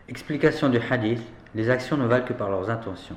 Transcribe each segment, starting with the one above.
Explication du hadith, les actions ne valent que par leurs intentions.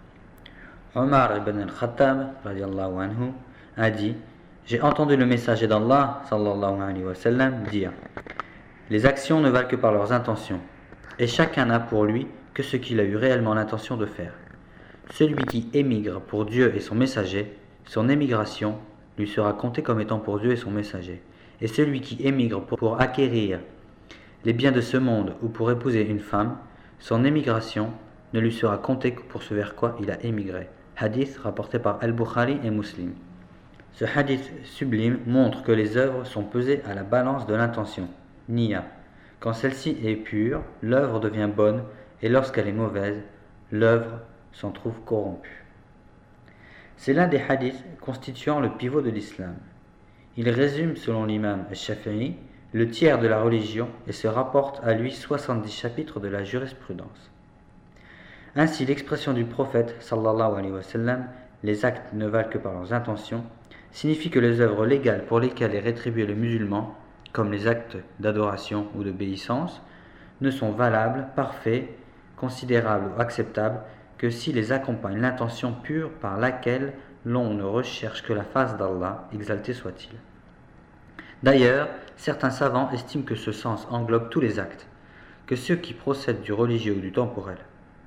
Omar ibn al-Khattab radiallahu anhu a dit: j'ai entendu le messager d'Allah sallallahu alayhi wa sallam dire: les actions ne valent que par leurs intentions, et chacun n'a pour lui que ce qu'il a eu réellement l'intention de faire. Celui qui émigre pour Dieu et son messager, son émigration lui sera comptée comme étant pour Dieu et son messager. Et celui qui émigre pour acquérir les biens de ce monde ou pour épouser une femme, son émigration ne lui sera comptée que pour ce vers quoi il a émigré. Hadith rapporté par Al-Bukhari et Muslim. Ce hadith sublime montre que les œuvres sont pesées à la balance de l'intention, niya. Quand celle-ci est pure, l'œuvre devient bonne, et lorsqu'elle est mauvaise, l'œuvre s'en trouve corrompue. C'est l'un des hadiths constituant le pivot de l'islam. Il résume, selon l'imam al-Shafi'i, le tiers de la religion et se rapporte à lui 70 chapitres de la jurisprudence. Ainsi, l'expression du prophète sallallahu alayhi wa sallam, les actes ne valent que par leurs intentions, signifie que les œuvres légales pour lesquelles est rétribué le musulman, comme les actes d'adoration ou d'obéissance, ne sont valables, parfaits, considérables ou acceptables que s'ils les accompagnent l'intention pure par laquelle l'on ne recherche que la face d'Allah, exalté soit-il. D'ailleurs, certains savants estiment que ce sens englobe tous les actes, que ceux qui procèdent du religieux ou du temporel.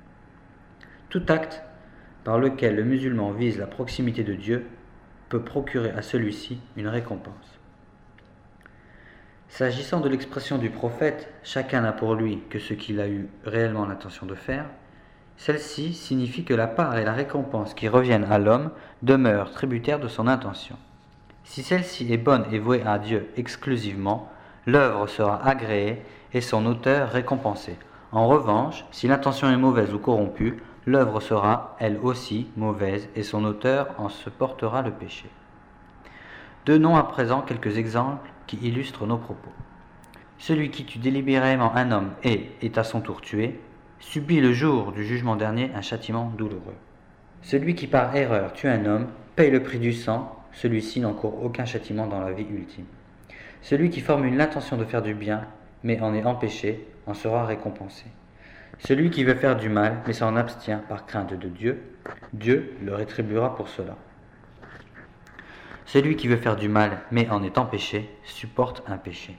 Tout acte par lequel le musulman vise la proximité de Dieu peut procurer à celui-ci une récompense. S'agissant de l'expression du prophète, chacun n'a pour lui que ce qu'il a eu réellement l'intention de faire, celle-ci signifie que la part et la récompense qui reviennent à l'homme demeurent tributaires de son intention. Si celle-ci est bonne et vouée à Dieu exclusivement, l'œuvre sera agréée et son auteur récompensé. En revanche, si l'intention est mauvaise ou corrompue, l'œuvre sera, elle aussi, mauvaise et son auteur en se portera le péché. Donnons à présent quelques exemples qui illustrent nos propos. Celui qui tue délibérément un homme et est à son tour tué, subit le jour du jugement dernier un châtiment douloureux. Celui qui par erreur tue un homme paye le prix du sang, celui-ci n'encourt aucun châtiment dans la vie ultime. Celui qui formule l'intention de faire du bien, mais en est empêché, en sera récompensé. Celui qui veut faire du mal, mais s'en abstient par crainte de Dieu, Dieu le rétribuera pour cela. Celui qui veut faire du mal, mais en est empêché, supporte un péché.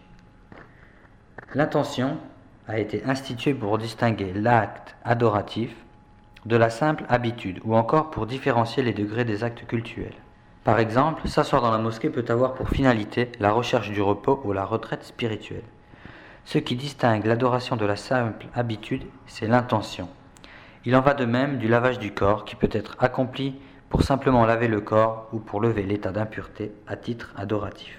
L'intention a été instituée pour distinguer l'acte adoratif de la simple habitude, ou encore pour différencier les degrés des actes cultuels. Par exemple, s'asseoir dans la mosquée peut avoir pour finalité la recherche du repos ou la retraite spirituelle. Ce qui distingue l'adoration de la simple habitude, c'est l'intention. Il en va de même du lavage du corps qui peut être accompli pour simplement laver le corps ou pour lever l'état d'impureté à titre adoratif.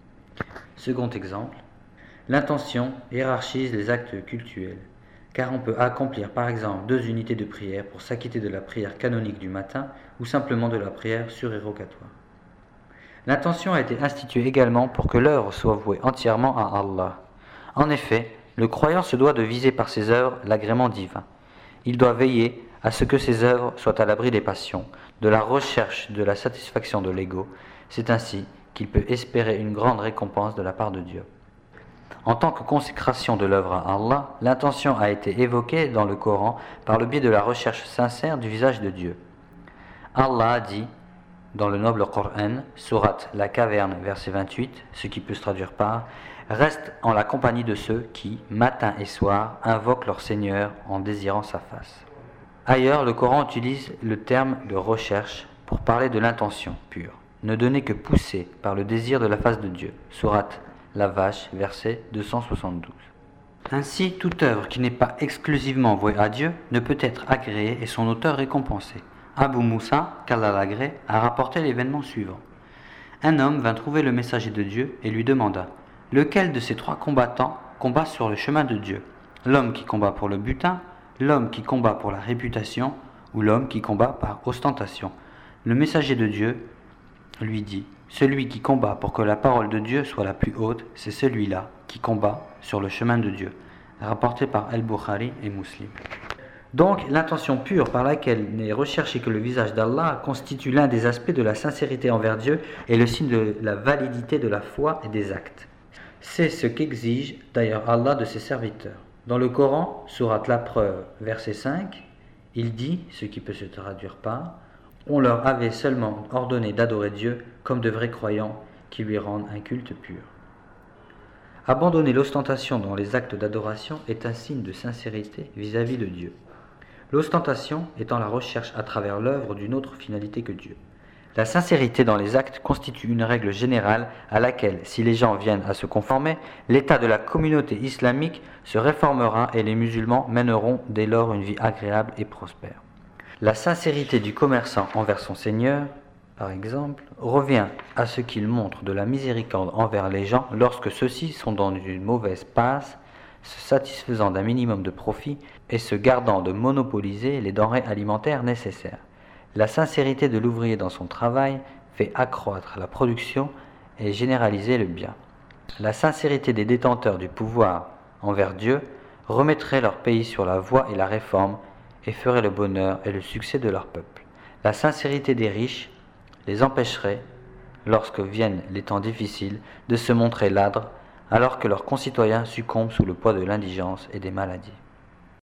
Second exemple, l'intention hiérarchise les actes cultuels, car on peut accomplir par exemple 2 unités de prière pour s'acquitter de la prière canonique du matin ou simplement de la prière surérogatoire. L'intention a été instituée également pour que l'œuvre soit vouée entièrement à Allah. En effet, le croyant se doit de viser par ses œuvres l'agrément divin. Il doit veiller à ce que ses œuvres soient à l'abri des passions, de la recherche de la satisfaction de l'ego. C'est ainsi qu'il peut espérer une grande récompense de la part de Dieu. En tant que consécration de l'œuvre à Allah, l'intention a été évoquée dans le Coran par le biais de la recherche sincère du visage de Dieu. Allah a dit dans le noble Coran, sourate La Caverne, verset 28, ce qui peut se traduire par « Reste en la compagnie de ceux qui, matin et soir, invoquent leur Seigneur en désirant sa face. » Ailleurs, le Coran utilise le terme de recherche pour parler de l'intention pure, ne donner que poussée par le désir de la face de Dieu. Sourate La Vache, verset 272. Ainsi, toute œuvre qui n'est pas exclusivement vouée à Dieu ne peut être agréée et son auteur récompensé. Abu Moussa, qu'Allah l'agrée, a rapporté l'événement suivant. Un homme vint trouver le messager de Dieu et lui demanda « Lequel de ces 3 combattants combat sur le chemin de Dieu? L'homme qui combat pour le butin, l'homme qui combat pour la réputation ou l'homme qui combat par ostentation ?» Le messager de Dieu lui dit « Celui qui combat pour que la parole de Dieu soit la plus haute, c'est celui-là qui combat sur le chemin de Dieu. » Rapporté par Al-Bukhari et Muslim. Donc, l'intention pure par laquelle n'est recherché que le visage d'Allah constitue l'un des aspects de la sincérité envers Dieu et le signe de la validité de la foi et des actes. C'est ce qu'exige d'ailleurs Allah de ses serviteurs. Dans le Coran, sourate La Preuve, verset 5, il dit, ce qui peut se traduire par « On leur avait seulement ordonné d'adorer Dieu comme de vrais croyants qui lui rendent un culte pur ». Abandonner l'ostentation dans les actes d'adoration est un signe de sincérité vis-à-vis de Dieu. L'ostentation étant la recherche à travers l'œuvre d'une autre finalité que Dieu. La sincérité dans les actes constitue une règle générale à laquelle, si les gens viennent à se conformer, l'état de la communauté islamique se réformera et les musulmans mèneront dès lors une vie agréable et prospère. La sincérité du commerçant envers son Seigneur, par exemple, revient à ce qu'il montre de la miséricorde envers les gens lorsque ceux-ci sont dans une mauvaise passe, se satisfaisant d'un minimum de profit et se gardant de monopoliser les denrées alimentaires nécessaires. La sincérité de l'ouvrier dans son travail fait accroître la production et généraliser le bien. La sincérité des détenteurs du pouvoir envers Dieu remettrait leur pays sur la voie et la réforme et ferait le bonheur et le succès de leur peuple. La sincérité des riches les empêcherait, lorsque viennent les temps difficiles, de se montrer ladres, alors que leurs concitoyens succombent sous le poids de l'indigence et des maladies.